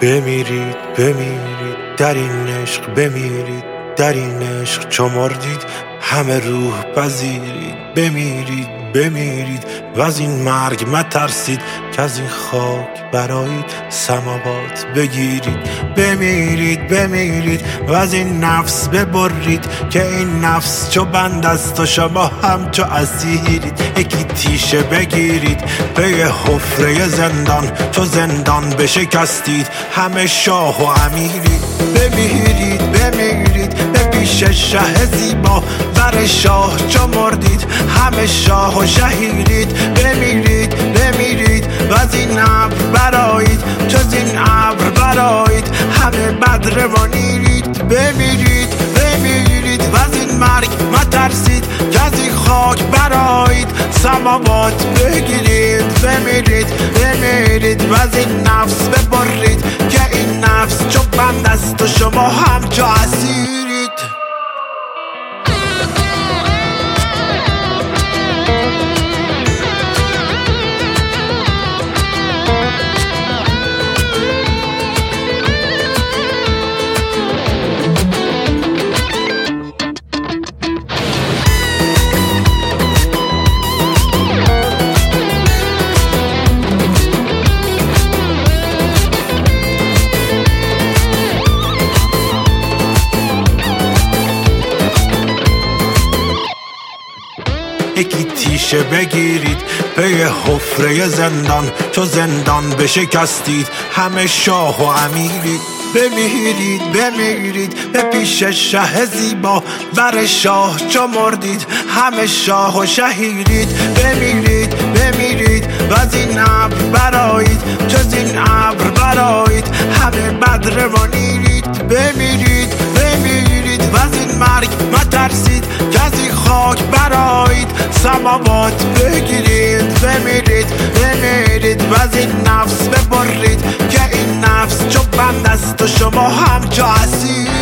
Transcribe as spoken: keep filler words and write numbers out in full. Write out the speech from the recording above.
بمیرید بمیرید در این عشق، بمیرید در این عشق چو مردید همه روح پذیرید. بمیرید بمیرید و از این مرگ مترسید که از این خاک برایید سماوات بگیرید. بمیرید بمیرید و از این نفس ببرید که این نفس چو بند است و شما هم چو اسیرید. یکی تیشه بگیرید پی حفره زندان، چو زندان بشکستید همه شاه و امیرید. بمیرید بمیرید به پیش شه زیبا، بر شاه چو مردید همه شاه و شهیرید. بمیرید بمیرید و از این ابر برایید، جز این ابر برایید همه بدر و نیرید. بمیرید بمیرید و از این مرگ مترسید که از این خاک برایید سماوات بگیرید. بمیرید بمیرید و از این نفس ببرید که این نفس چو بند است و شما هم چو اسیرید. یکی تیشه بگیرید پی حفره زندان، چو زندان بشکستید همه شاه و امیرید. بمیرید بمیرید به پیش شه زیبا، بر شاه چو مردید همه شاه و شهیرید. بمیرید بمیرید و از این ابر برایید، جز این ابر برایید همه بدر و نیرید. بمیرید بمیرید و از این مرگ مترسید که از این خاک برایید سماوات بگیرید. بمیرید بمیرید و از این نفس ببرید که این نفس چو بند است و شما هم چو اسیر.